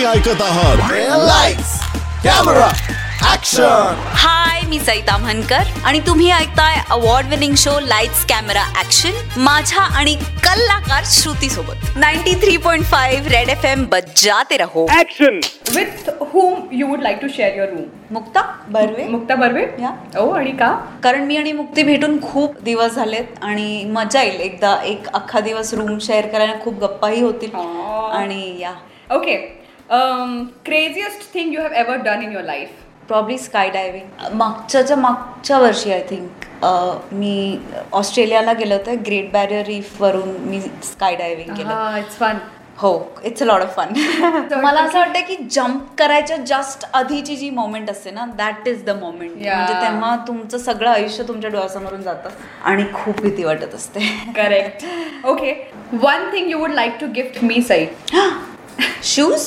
तुम्ही ऐकत आहात लाईट्स कॅमेरा ॲक्शन. हाय, मी सईता म्हणकर आणि तुम्ही ऐकताय award winning show lights camera action माझ्या आणि कलाकार श्रुती सोबत. 93.5 रेड FM बजाते रहो. Action. With whom you would like to share your room? Mukta Barve. Mukta Barve. Yeah. Oh, आणि का? कारण मी आणि मुक्ती भेटून खूप दिवस झालेत आणि मजा येईल एकदा एक अख्खा दिवस रूम शेअर करायला. खूप गप्पाही होतील आणि या. Okay. Craziest thing you have ever done in your life? Probably sky diving. मागच्या वर्षी आय थिंक मी ऑस्ट्रेलियाला गेलो होते. ग्रेट बॅरियर रीफ वरून मी स्काय डायव्हिंग केलं. It's fun. हो, it's a lot of fun. मला असं वाटतं की जम्प करायच्या जस्ट आधीची जी मोमेंट असते ना, दॅट इज द मोमेंट. म्हणजे तेव्हा तुमचं सगळं आयुष्य तुमच्या डोळ्यासमोरून जातं आणि खूप भीती वाटत असते. Correct. Okay. One thing you would like to gift me, Sai? Shoes.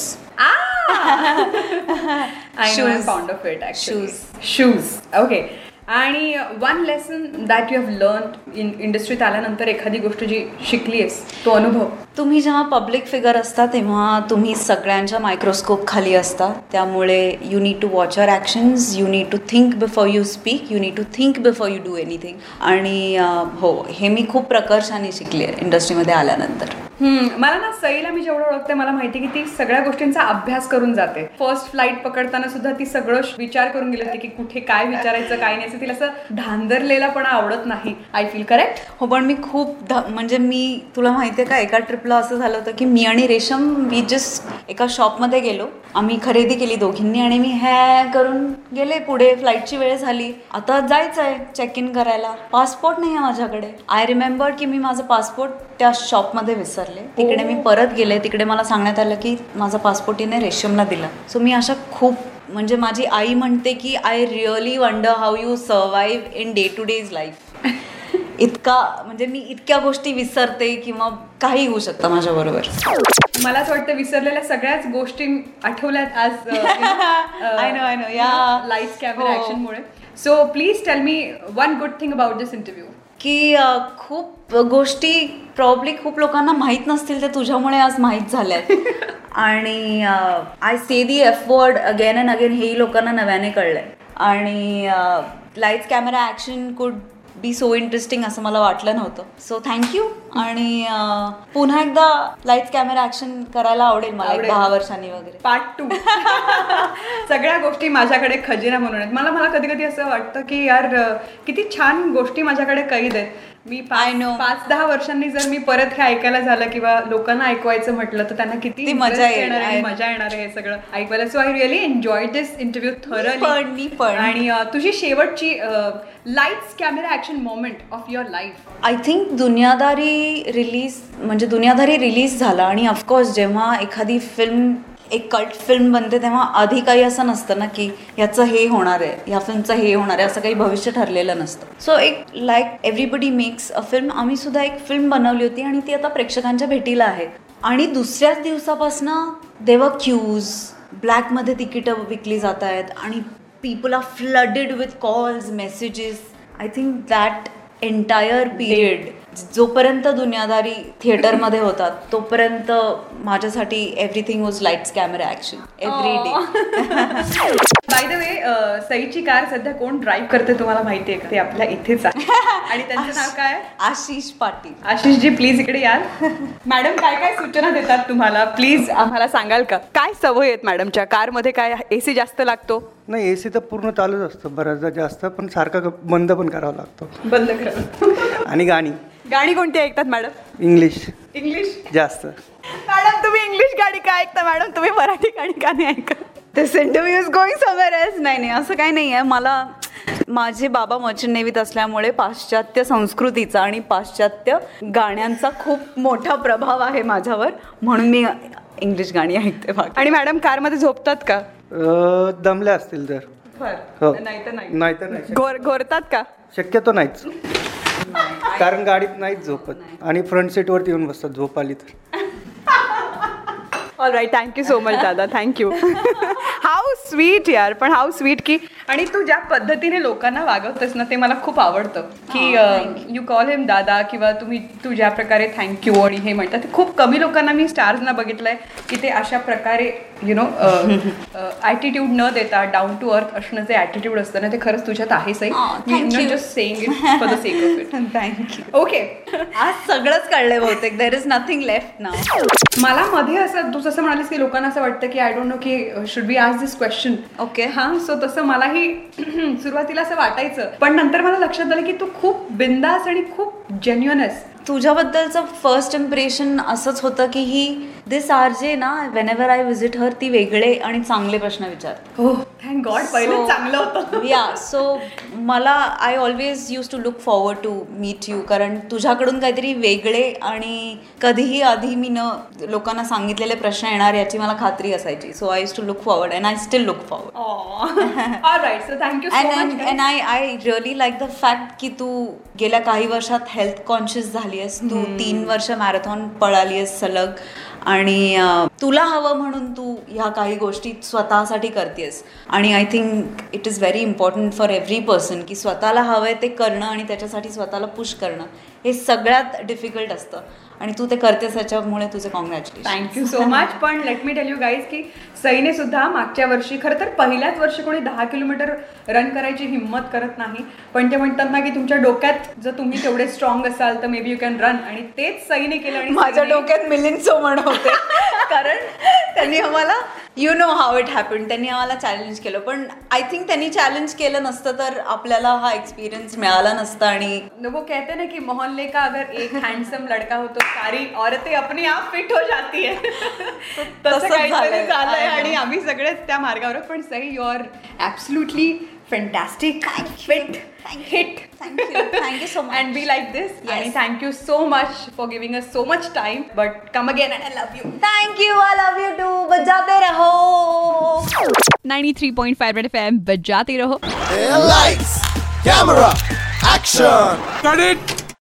I know, I'm fond of it actually. Shoes. Okay. आणि one lesson that you have learn in इंडस्ट्रीत आल्यानंतर एखादी गोष्ट जी शिकलीस, तो अनुभव? तुम्ही जेव्हा पब्लिक फिगर असता तेव्हा तुम्ही सगळ्यांच्या मायक्रोस्कोप खाली असता. त्यामुळे you need to watch your actions, you need to think before you speak, you need to think before you do anything. आणि हो, हे मी खूप प्रकर्षाने शिकले इंडस्ट्रीमध्ये आल्यानंतर. मला ना, सईला मी जेवढं ओळखते मला माहिती की ती सगळ्या गोष्टींचा अभ्यास करून जाते. फर्स्ट फ्लाईट पकडताना सुद्धा ती सगळं विचार करून गेली होती की कुठे काय विचारायचं काय नाही. तिला असं धांदरलेला पण आवडत नाही. I feel correct? हो, पण मी खूप म्हणजे मी तुला माहिती आहे का, एका ट्रिपला असं झालं होतं की मी आणि रेशम वी जस्ट एका शॉपमध्ये गेलो. आम्ही खरेदी केली दोघींनी आणि मी करून गेले पुढे. फ्लाईटची वेळ झाली, आता जायचं आहे चेक इन करायला. पासपोर्ट नाही आहे माझ्याकडे. आय रिमेंबर की मी माझं पासपोर्ट त्या शॉपमध्ये विसरले. तिकडे मी परत गेले. तिकडे मला सांगण्यात आलं की माझा पासपोर्ट तिने रेशमला दिला. सो मी अशा खूप, म्हणजे माझी आई म्हणते की I really wonder how you survive in day to days life. इतका म्हणजे मी इतक्या गोष्टी विसरते किंवा काही होऊ शकतं माझ्याबरोबर. मला असं वाटतं विसरलेल्या सगळ्याच गोष्टी आठवल्यात आज आय नो या लाईट्स कॅमेरा ॲक्शनमुळे. So please tell me one good thing about this interview. की खूप गोष्टी प्रॉब्ली खूप लोकांना माहीत नसतील, ते तुझ्यामुळे आज माहीत झाल्यात. आणि I say the F word again and again, हेही लोकांना नव्याने कळलंय. आणि lights camera action could be so interesting असं मला वाटलं नव्हतं. So thank you. आणि पुन्हा एकदा लाईट्स कॅमेरा ॲक्शन करायला आवडेल मला 10 वर्षांनी वगैरे. पार्ट 2. सगळ्या गोष्टी माझ्याकडे खजिना म्हणून आहेत. मला कधी कधी असं वाटतं की यार किती छान गोष्टी माझ्याकडे कैद आहेत. मी 5-10 वर्षांनी जर मी परत हे ऐकायला झालं किंवा लोकांना ऐकवायचं म्हटलं तर त्यांना किती मजा येणार आहे हे सगळं ऐकायला. So I really enjoyed this interview thoroughly. आणि तुझी शेवटची lights camera action moment of your life? I think Duniyadari release झाला. आणि ऑफकोर्स जेव्हा एखादी फिल्म एक कल्ट फिल्म बनते तेव्हा आधी काही असं नसतं ना की ह्याचं हे होणार आहे, ह्या फिल्मचं हे होणार आहे, असं काही भविष्य ठरलेलं नसतं. सो एक like everybody makes a film, आम्ही सुद्धा एक फिल्म बनवली होती आणि ती आता प्रेक्षकांच्या भेटीला आहे. आणि दुसऱ्याच दिवसापासनं देवर क्यूज, ब्लॅकमध्ये तिकीटं विकली जात आहेत आणि people are flooded with calls, messages. I think that entire period, जोपर्यंत दुनियादारी थिएटरमध्ये होतात तोपर्यंत माझ्यासाठी everything was lights camera action every day. By the way, सईची कार सध्या कोण ड्राईव्ह करते तुम्हाला माहिती आहे का? ते आपल्या इथेच आहे आणि त्यांचं नाव काय? आशिष पाटील. आशिषजी प्लीज इकडे याल. मॅडम काय काय सूचना देतात तुम्हाला, प्लीज आम्हाला सांगाल का? काय सवय आहेत मॅडमच्या कारमध्ये? काय AC जास्त लागतो? नाही, AC तर पूर्ण चालूच असतं बऱ्याचदा जास्त, पण सारखं बंद पण करावं लागतो. बंद करावं. आणि गाणी कोणती ऐकतात मॅडम? इंग्लिश जास्त. मॅडम तुम्ही इंग्लिश गाणी का ऐकता मॅडम? तुम्ही मराठी गाणी का नाही ऐकत? This interview is going somewhere else. नाही असं काही नाही आहे. मला माझे बाबा मर्चंट नेव्हीत असल्यामुळे पाश्चात्य संस्कृतीचा आणि पाश्चात्य गाण्यांचा खूप मोठा प्रभाव आहे माझ्यावर, म्हणून मी इंग्लिश गाणी ऐकते. आणि मॅडम कारमध्ये झोपतात का? दमल्या असतील तर. नाही तर नाही. घोरतात का? शक्यतो नाहीच, कारण गाडीत नाहीच झोपत आणि फ्रंट सीटवरती येऊन बसतात झोप आली तर. All right, thank you so much दादा, थँक्यू. हाऊ स्वीट यार, पण हाऊ स्वीट की, आणि तू ज्या पद्धतीने लोकांना वागवतेस ना ते मला खूप आवडतं की यू कॉल हिम दादा, किंवा तू ज्या प्रकारे थँक्यू आणि हे म्हणतात, ते खूप कमी लोकांना मी स्टार्सना बघितलंय की ते अशा प्रकारे ॲटिट्यूड न देता डाऊन टू अर्थ असणं जे ॲटिट्यूड असतं ना ते खरंच तुझ्यात आहे सही. Not just saying it for the sake of it. Thank you. Okay, आज सगळंच कळलंय बहुतेक. There is nothing left now. मला मध्ये असं तू जसं म्हणालीस की लोकांना असं वाटतं की आय डोंट नो की should be ask this question. Okay. हां, सो तसं मलाही सुरुवातीला असं वाटायचं, पण नंतर मला लक्षात आलं की तू खूप बिंदास आणि खूप जेन्युइन आहेस. तुझ्याबद्दलचं फर्स्ट इम्प्रेशन असंच होतं की ही दिस आरजे ना, whenever I visit her, ती वेगळे आणि चांगले प्रश्न विचारते. हो, थँक गॉड, पहिलं चांगलं होतं. या सो मला I always use to look forward to meet you, कारण तुझ्याकडून काहीतरी वेगळे आणि कधीही आधी मी न लोकांना सांगितलेले प्रश्न येणार याची मला खात्री असायची. So I use to look forward and I still look forward. Alright, so thank you so much. And I really like the fact की तू गेल्या काही वर्षात हेल्थ कॉन्शियस झाली आहेस. तू 3 वर्ष मॅरेथॉन पळाली आहेस सलग, आणि तुला हवं म्हणून तू ह्या काही गोष्टी स्वतःसाठी करतेस. आणि I think it is very important for every person की स्वतःला हवं आहे ते करणं आणि त्याच्यासाठी स्वतःला पुश करणं हे सगळ्यात डिफिकल्ट असतं, आणि तू ते करतेस त्याच्यामुळे तुझे कॉंग्रॅच्युलेशन. Thank you so much. पण let me tell you guys की सईने सुद्धा मागच्या वर्षी, खरं तर पहिल्याच वर्षी कोणी 10 किलोमीटर रन करायची हिंमत करत नाही, पण ते म्हणतात ना की तुमच्या डोक्यात जर तुम्ही तेवढे स्ट्रॉंग असाल तर maybe you can run, आणि तेच सईने केलं. आणि माझ्या डोक्यात मिलिंदचं म्हण होते, कारण त्यांनी आम्हाला you know how it happen, त्यांनी आम्हाला चॅलेंज केलं. पण आय थिंक त्यांनी चॅलेंज केलं नसतं तर आपल्याला हा एक्सपिरियन्स मिळाला नसता. आणि वो कहते ना कि मोहल्ले का अगर एक हैंडसम लड़का हो तो सारी औरतें अपने आप फिट हो जाती है. तसं काहीतरी झालंय आणि आम्ही सगळेच त्या मार्गावर. पण Sai, you are absolutely fantastic, fit, hit. Thank you so much. And be like this. आणि thank you so much for giving us so much time. But come again and I love you. Thank you. I love you too. बजाते रहो. 93.5 red FM, बजाते रहो. Lights, camera, action. Cut it!